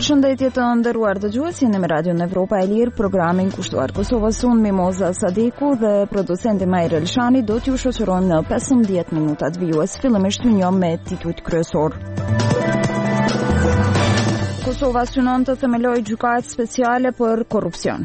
Përshëndetje të nderuar dëgjues, jeni me Radio Evropa e Lirë, programin kushtuar Kosovës. Unë Mimoza Sadeku dhe producenti Majra Elshani do t'ju shoqërojmë në 15 minutat vijues. Fillimisht ju njoh me titujt kryesor. Kosova synon të themelojë gjykatë speciale për korrupsion.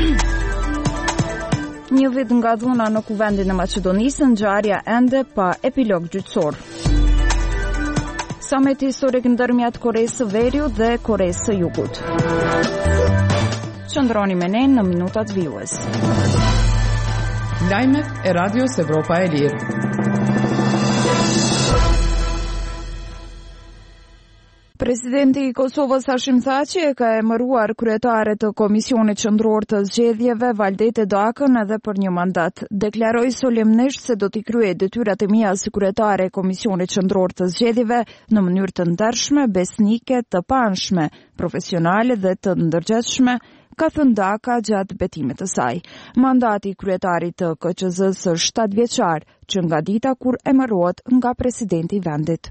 Një vit nga dhuna në kuvendin e Maqedonisë, ngjarja ende pa epilog gjyqësor. Summit historik ndërmjet Koresë së Veriut dhe Koresë së Jugut. Qëndroni me ne në minutat vijues. Lajmet e Radios Evropa e Lirë. Presidenti i Kosovës Hashim Thaçi e ka emëruar kryetare të Komisionit Qendror të Zgjedhjeve Valdete Dakën edhe për një mandat. Deklaroi solemnisht se do t'i kryej detyrat e mia si kryetare e Komisionit Qendror të Zgjedhjeve në mënyrë të ndershme, besnike, të panshme, profesionale dhe të ndërgjegjshme, ka thënë Daka gjatë betimit të saj. Mandati i kryetarit të KQZ-s është 7 vjeçar, që nga dita kur emërohet nga presidenti i vendit.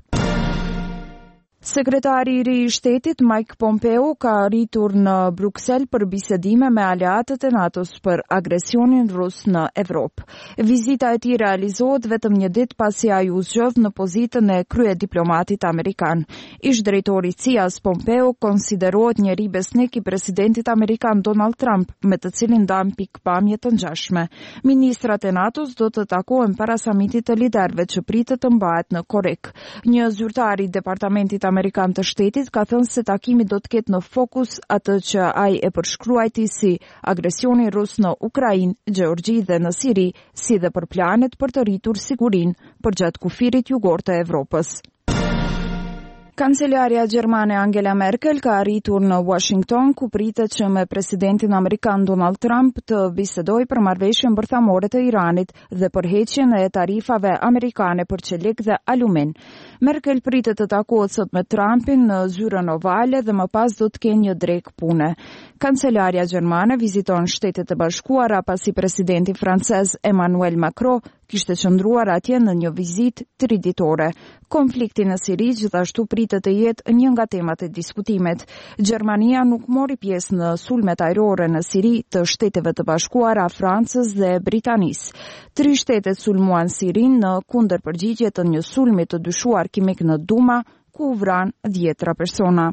Sekretari i ri i shtetit Mike Pompeo ka arritur në Bruksel për bisedime me aleatët e NATO-s për agresionin rus në Evropë. Vizita e tij realizohet vetëm një ditë pasi ai u zgjodh në pozitën e kryediplomatit amerikan. Ish-drejtori i CIA-s Pompeo konsiderohet njeri besnik i presidentit amerikan Donald Trump, me të cilin ndan pikpamje të ngjashme. Ministrat e NATO-s do të takohen para samitit të liderëve që pritet të mbahet në Korek. Një zyrtar i departamentit Amerikan të shtetit ka thënë se takimi do të ketë në fokus atë që ai e përshkruajti si agresioni rus në Ukrainë, Gjeorgji dhe në Siri, si dhe për planet për të rritur sigurinë përgjatë kufirit jugor të Evropës. Kancelaria gjermane Angela Merkel ka arritur në Washington, ku pritet që me presidentin amerikan Donald Trump të bisedojë për marrëveshjen bërthamore të Iranit dhe për heqjen e tarifave amerikane për çelik dhe alumin. Merkel pritet të takohet sot me Trumpin në zyrën ovale dhe më pas do të kenë një drekë pune. Kancelaria gjermane viziton Shtetet e Bashkuara pasi presidenti francez Emmanuel Macron kishte qëndruar atje në një vizitë 3 ditore. Konflikti në Siri gjithashtu pritet të jetë një nga temat e diskutimit. Gjermania nuk mori pjesë në sulmet ajrore në Siri të Shteteve të Bashkuara, Francës dhe Britanisë. 3 shtete sulmuan Sirin në kundërpërgjigje të një sulmi të dyshuar kimik në Duma, ku u vran 10 persona.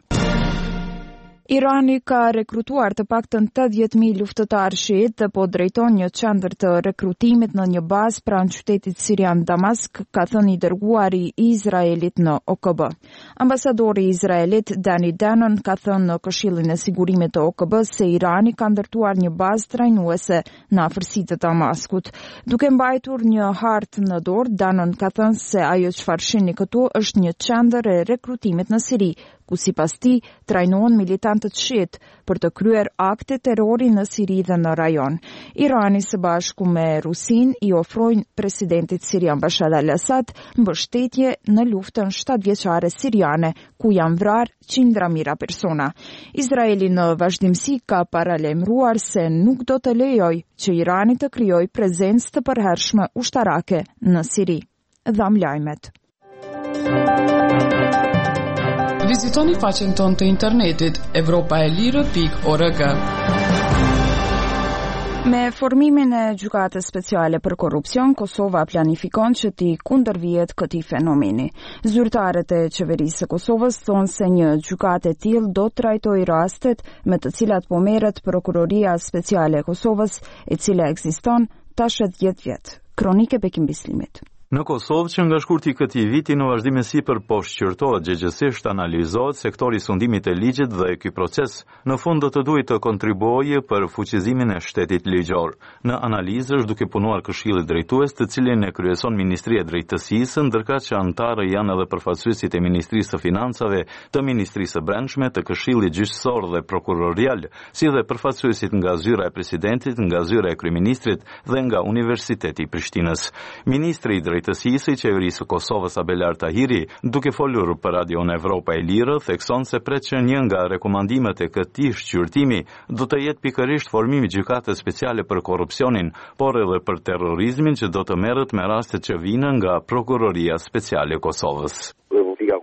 Irani ka rekrutuar të paktën 80.000 luftëtarë shiit dhe po drejton një qendër të rekrutimit në një bazë pranë qytetit sirian Damask, ka thënë i dërguari i Izraelit në OKB. Ambasadori i Izraelit Danny Danon ka thënë në Këshillin e Sigurimit të OKB se Irani ka ndërtuar një bazë trajnuese në afërsitë të Damaskut. Duke mbajtur një hartë në dorë, Danon ka thënë se ajo çfarë shihni këtu është një qendër e rekrutimit në Siri, ku sipas tij trajnohen militantët shiit për të kryer akte terrori në Siri dhe në rajon. Irani së bashku me Rusinë i ofrojnë presidentit sirian Bashar al-Assad mbështetje në luftën 7-vjeçare siriane, ku janë vrarë qindra mijëra persona. Izraeli në vazhdimsi ka paralajmëruar se nuk do të lejojë që Irani të krijojë prezencë të përhershme ushtarake në Siri. Dham lajmet. Vizitoni faqen tonë të internetit evropaelire.org. Me formimin e gjykatës speciale për korrupsion, Kosova planifikon që t'i kundërvihet këtij fenomeni. Zyrtarët e qeverisë së Kosovës thonë se një gjykatë e tillë do të trajtojë rastet me të cilat po merret Prokuroria Speciale e Kosovës, e cila ekziston tash 10 vjet. Kronike Bekim Bislimit. Në Kosovë, që nga shkurti këtij viti në vazhdim sipër po shqyrtohet gjëgjësisht, analizohet sektori i sundimit të ligjit dhe ky proces në fund do të duhet të kontribuojë për fuqizimin e shtetit ligjor. Në analizë është duke punuar Këshilli Drejtues, të cilin e kryeson Ministria e Drejtësisë, ndërkaq që antarë janë edhe përfaqësuesit e Ministrisë së Financave, të Ministrisë së Brendshme, të Këshillit Gjyqësor dhe Prokurorial, si dhe përfaqësuesit nga zyra e presidentit, nga zyra e kryeministrit dhe nga Universiteti i Prishtinës. Ministri i Drejtësisë i qeverisë së Kosovës Abelar Tahiri, duke folur për Radio Evropa e Lirë, thekson se pret që një nga rekomandimet e këtij shqyrtimi do të jetë pikërisht formimi gjykatës speciale për korrupsionin, por edhe për terrorizmin që do të merret me rastet që vijnë nga Prokuroria Speciale e Kosovës. Republika Kosovës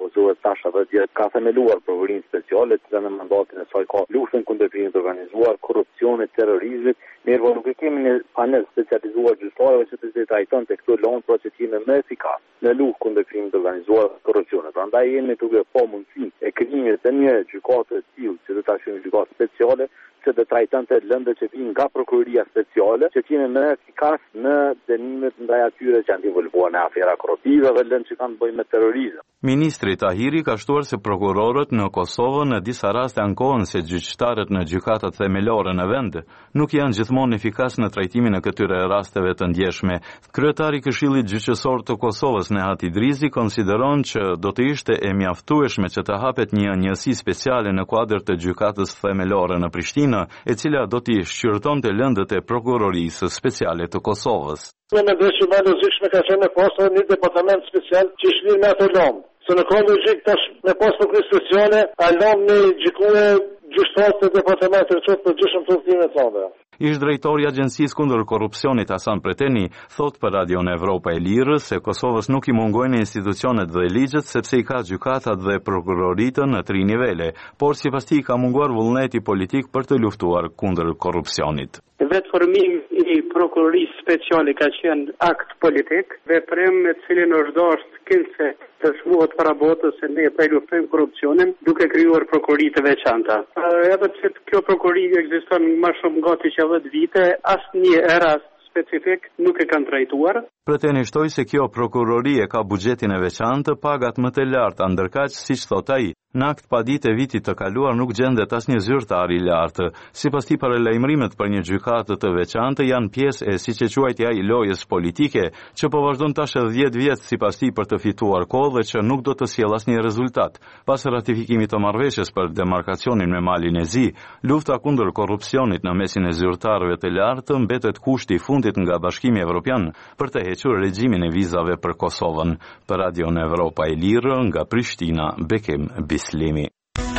tash edhe dje ka themeluar provërinë speciale, që në mandatin e saj ka luftën kundër krimit të organizuar, korrupsionit, terrorizmit. Mirë, nuk e kemi një panel specializuar gjyqtarëve që të trajton të këto lëndë për që të jemi më efikas në luftë kundër krimit të organizuar dhe korrupsionit. Prandaj jemi duke pa mundësi e krijimit të një gjykate të tillë që do ta shojmë gjykatë speciale që të trajtonte lëndët që vijnë nga prokuroria speciale, që të jemi më efikas në dënimet ndaj atyre që janë involvuar në afera korruptive dhe lëndë që kanë të bëjnë me terrorizëm. Ministri Tahiri ka shtuar se prokurorët në Kosovë në disa raste ankohen se gjyqtarët në gjykatat themelore në vend nuk janë gjithmonë efikas në trajtimin e këtyre rasteve të ndjeshme. Kryetari i Këshillit Gjyqësor të Kosovës, Nehat Idrizi, konsideron që do të ishte e mjaftueshme që të hapet një njësi speciale në kuadër të gjykatës themelore në Prishtinë, e cila do t'i shqyrtonte lëndët e prokurorisë speciale të Kosovës. Në mendoj që më lozikshme ka qenë pasë një departament special që shlir me ato lomë. Se në ka logjik tash me pas prokurorisë speciale, a lomë në gjykue gjyqtarët të departamentit të për gjyshëm të udhëtimit të ande. Ish drejtori i Agjencisë kundër korrupsionit Hasan Preteni thot për Radion Evropa e Lirë se Kosovës nuk i mungojnë institucionet dhe ligjet sepse i ka gjykatat dhe prokuroritën në 3 nivele, por sipas tij ka munguar vullneti politik për të luftuar kundër korrupsionit. Vetë formimi i prokurorisë speciale ka qenë akt politik, veprim me cilin është dashur kënse të shmuat para botës se ne po luftojmë korrupsionin duke krijuar prokurori të veçanta. Edhe pse kjo prokurori ekziston më shumë gati që 10 vite, asnjë rast specifik nuk e kanë trajtuar. Preteni shtoi se kjo prokurori e ka buxhetin e veçantë, pagat më të larta, ndërkaq siç thot ai, në akt padit e vitit të kaluar nuk gjendet asnjë zyrtar i lartë. Sipas tij, paralajmërimet për një gjykatë të veçantë janë pjesë e siç e quajti ai lojës politike, që po vazhdon tash 10 vjet sipas tij për të fituar kohë dhe që nuk do të sjellë asnjë rezultat. Pas ratifikimit të marrëveshjes për demarkacionin me Malin e Zi, lufta kundër korrupsionit në mesin e zyrtarëve të lartë mbetet kushti i fundit nga Bashkimi Evropian për të hequr regjimin e vizave për Kosovën. Për Radion Evropa e Lirë, nga Prishtina, Bekim Bislimi.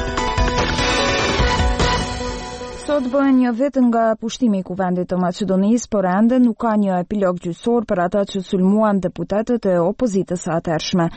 Sot bën një vit nga pushtimi i kuvendit të Maqedonisë, por ende nuk ka një epilog gjyqësor për ata që sulmuan deputetët e opozitës së atëhershme.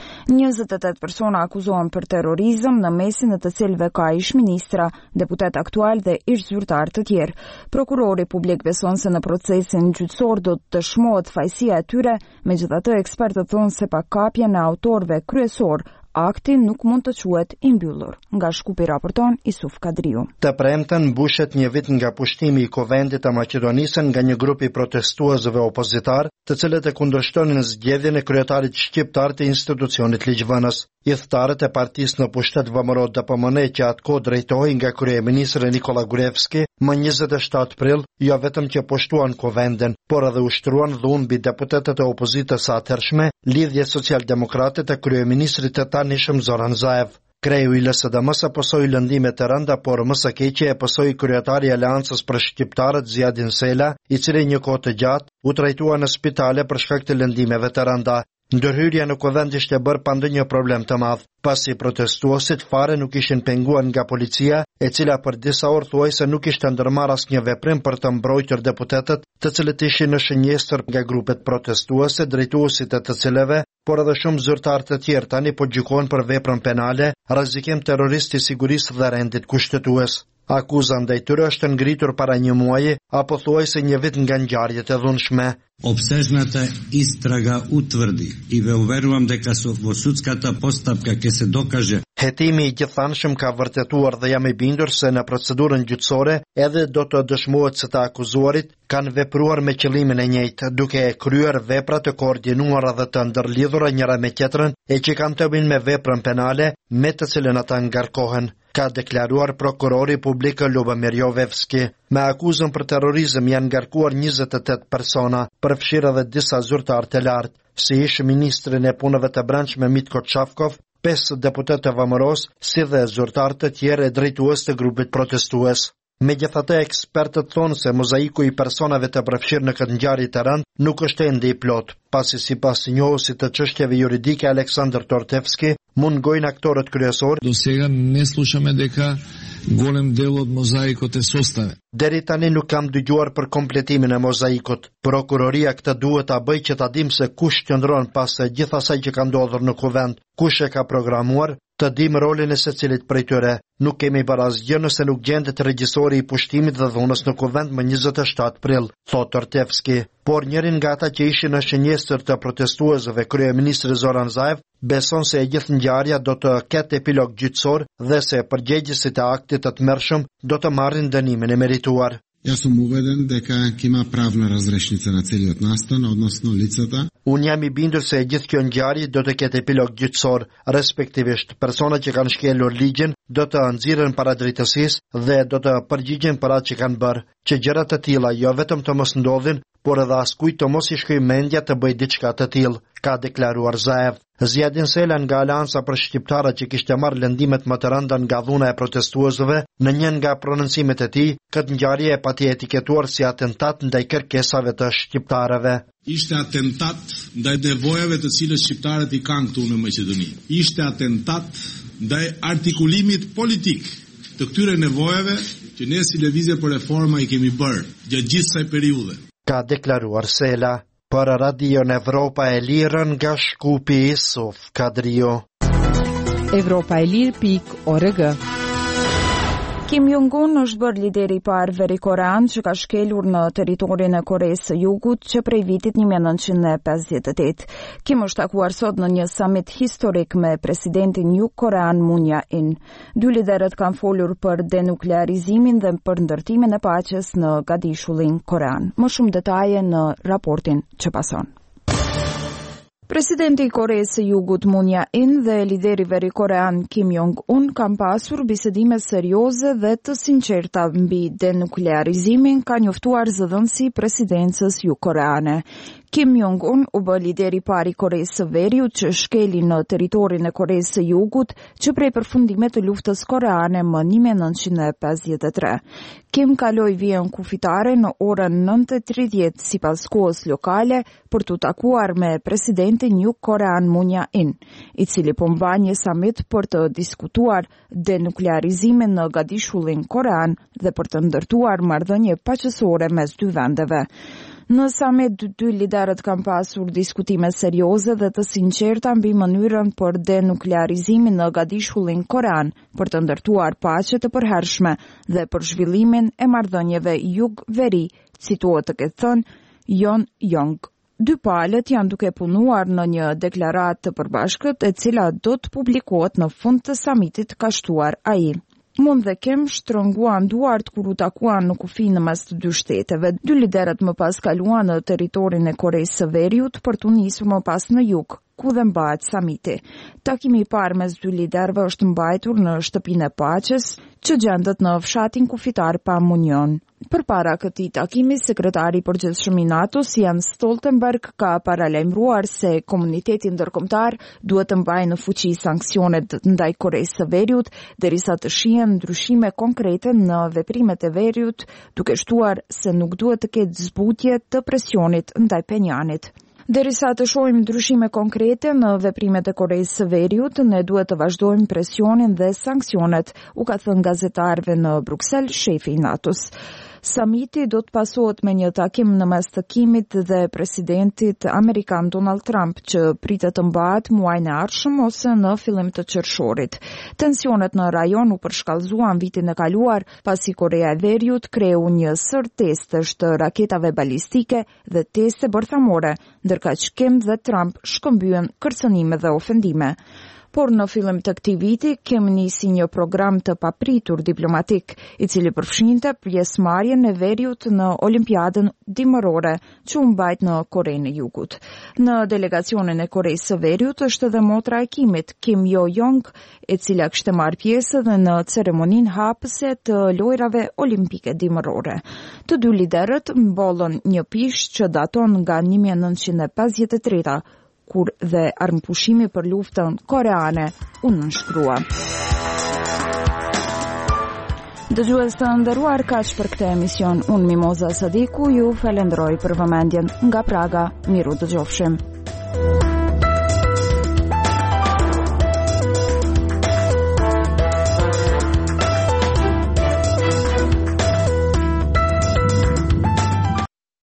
28 persona akuzohen për terrorizëm, në mesin e të cilëve ka ish-ministra, deputet aktual dhe ish-zyrtar të tjerë. Prokurori publik beson se në procesin gjyqësor do të dëshmohet fajësia e tyre, megjithatë ekspertët thonë se pa kapjen e autorëve kryesor, akti nuk mund të quhet i mbyllur. Nga Shkupi raporton Isuf Kadriu. Të premten mbushet një vit nga pushtimi i kuvendit të Maqedonisë nga një grup i protestuesve opozitar, të cilët e kundërshtonin zgjedhjen e kryetarit shqiptar të institucionit ligjvënës. Idhëtarët e partisë në pushtet VMRO DPMN që atkohë drejtohej nga kryeministri Nikola Gruevski, më 27 prill, jo vetëm që pushtuan kuvendin, por edhe ushtruan dhunë mbi deputetët e opozitës së atëhershme, lidhje socialdemokrate të kryeministrit të tanishëm Zoran Zaev. Kreu i LSDM-s posoi lëndime të rënda, por më së keqe e posoi kryetari i Aleancës për shqiptarët Ziadin Sela, i cili një kohë të gjatë u trajtua në spitale për shkak të lëndimeve të rënda. Ndërhyrja në kuvend ishte bërë pa ndonjë problem të madh, pasi protestuesit fare nuk ishin penguar nga policia, e cila për disa orë thuaj se nuk ishte ndërmarrë asnjë veprim për të mbrojtur deputetët, të cilët ishin në shënjestër nga grupet protestuese, drejtuesit e të cilëve, por edhe shumë zyrtar të tjerë tani po gjykohen për veprën penale, rrezikim terrorist i sigurisë dhe rendit kushtetues. Akuza ndaj tyre është ngritur para një muaji, apo thuajse një vit nga ngjarjet e dhunshme. Обсежната истрага утврди и ве уверувам дека во судската постапка ќе се докаже. Hetimi i gjithanshëm ka vërtetuar dhe jam i bindur se në procedurën gjyqësore edhe do të dëshmohet se të akuzuarit kanë vepruar me qëllimin e njëjtë, duke e kryer vepra të koordinuara dhe të ndërlidhura njëra me tjetrën, e që kanë të bëjnë me veprën penale, me të cilën ata ngarkohen, ka deklaruar prokurori publik Lubomir Jovevski. Me akuzën për terrorizëm janë ngarkuar 28 persona, përfshirë edhe disa zyrtar të lartë, si ish ministrin e punëve të brendshme Mitko Çavkov, 5 deputet të VMRO-s, si dhe zyrtar të tjerë e drejtues të grupit protestues. Megjithatë, ekspertët thonë se mozaiku i personave të përfshirë në këtë ngjarje të rëndë nuk është ende i plot, pasi sipas njohuesit të çështjeve juridike Aleksandr Tortevski, mungojnë aktorët kryesor. Do сега не слушаме дека голем дел од мозаикот е составен. Deri tani nuk kam dëgjuar për kompletimin e mozaikut. Prokuroria këtë duhet ta bëjë që ta dim se kush qëndron pas së gjithë asaj që ka ndodhur në kuvend, kush e ka programuar, të dim rolin e secilit prej tyre. Nuk kemi barazgjë nëse nuk gjendet regjisori i pushtimit dhe dhunës në kuvend më 27 prill, thot Ortevski. Por njërin nga ata që ishin në shënjestër të protestuesve, kryeministri Zoran Zaev, beson se e gjithë ngjarja do të ketë epilog gjyqësor dhe se përgjegjësit e aktit të tmerrshëm do të marrin dënimin e merituar. Ja sam uveden дека ima pravna razrešnica na celiot nastan, odnosno licata. Unë jam I bindur se gjithë kjo ngjarje do të ketë epilog gjyqësor, respektivisht personat që kanë shkelur ligjin do të nxirren para drejtësisë dhe do të përgjigjen për atë që kanë bërë, që gjëra të tilla jo vetëm të mos ndodhin, por edhe askujt të mos I shkojë mendja të bëjë diçka të tillë, ka deklaruar Zaev. Zjadin Sela nga Alianca për shqiptarët që kishte marrë lëndimet më të rënda nga dhuna e protestuesve, në një nga prononcimet e tij, këtë ngjarje e pati etiketuar si atentat ndaj kërkesave të shqiptarëve. Ishte atentat ndaj nevojave të cilët shqiptarët I kanë këtu në Maqedoni. Ishte atentat ndaj artikulimit politik të këtyre nevojave që ne si lëvizje për reforma I kemi bërë gjatë gjithë kësaj periudhe. Ka deklaruar Sela. Për Radio Evropa e Lirë nga Shkupi Isuf Kadrio. Evropaelir.org. Kim Jong-un është bërë lideri I parë veri korean që ka shkelur në territorin e Koreas së Jugut që prej vitit 1958. Kim është takuar sot në një summit historik me presidentin jug-korean Moon Jae-in. Dy liderët kanë folur për denuklearizimin dhe për ndërtimin e paqes në Gadishullin korean. Më shumë detaje në raportin që pason. Presidenti I Koreas së Jugut Moon Jae-in dhe lideri veri korean Kim Jong-un kanë pasur bisedime serioze dhe të sinqerta mbi denuklearizimin, ka njoftuar zëdhënësi I presidencës jugkoreane. Kim Jong-un u bë lideri I parë I Koreas së Veriut që shkeli në territorin e Koreas së Jugut që prej përfundimit të luftës koreane më 1953. Kim kaloi vijën kufitare në orën 9:30 sipas kohës lokale për të takuar me presidentin jug-korean Moon Jae-in, I cili po mban një summit për të diskutuar denuklearizimin në Gadishullin korean dhe për të ndërtuar marrëdhënie paqësore mes dy vendeve. Në summit dy liderët kanë pasur diskutime serioze dhe të sinqerta mbi mënyrën për denuklearizimin në Gadishullin korean, për të ndërtuar paqe të përhershme dhe për zhvillimin e marrëdhënieve jug-veri, cituar të ketë thënë Yon Yong. Dy palët janë duke punuar në një deklaratë të përbashkët e cila do të publikohet në fund të summitit, ka shtuar ai. Moon dhe Kim shtrënguan duart kur u takuan në kufi në mes të dy shteteve. Dy liderët më pas kaluan në territorin e Koreas së Veriut për të nisur më pas në jug, ku dhe mbahet samiti. Takimi I parë mes dy liderëve është mbajtur në shtëpinë e paqes që gjendet në fshatin kufitar Panmunjom. Përpara këtij takimi, sekretari I përgjithshëm I NATO-s Jens Stoltenberg ka paralajmëruar se komuniteti ndërkombëtar duhet të mbajë në fuqi sanksionet ndaj Koreas së Veriut derisa të shihen ndryshime konkrete në veprimet e Veriut, duke shtuar se nuk duhet të ketë zbutje të presionit ndaj Penjanit. Derisa të shohim ndryshime konkrete në veprimet e Koreas së Veriut, ne duhet të vazhdojmë presionin dhe sanksionet, u ka thënë gazetarëve në Bruksel shefi I NATO-s. Summiti do të pasohet me një takim në mes të Kimit dhe presidentit amerikan Donald Trump që pritet të mbahet muajin e ardhshëm ose në fillim të qershorit. Tensionet në rajon u përshkallëzuan vitin e kaluar pasi Korea e Veriut kreu një sër testesh të raketave balistike dhe teste bërthamore, ndërkaq Kim dhe Trump shkëmbyen kërcënime dhe ofendime. Por në fillim të këtij viti, Kim nisi një program të papritur diplomatik, I cili përfshinte pjesëmarrjen e Veriut në Olimpiadën dimërore që u mbajt në Korenë e Jugut. Në delegacionin e Koreas së Veriut është edhe motra e Kimit, Kim Yo-jong, e cila kishte marrë pjesë edhe në ceremoninë hapëse të lojrave olimpike dimërore. Të dy liderët mbollën një pishë që daton nga 1953, kur dhe armëpushimi për luftën koreane u nënshkrua. Dëgjues të nderuar, kaq për këtë emision. Unë Mimoza Sadiku ju falenderoj për vëmendjen. Nga Praga, miru dëgjofshim.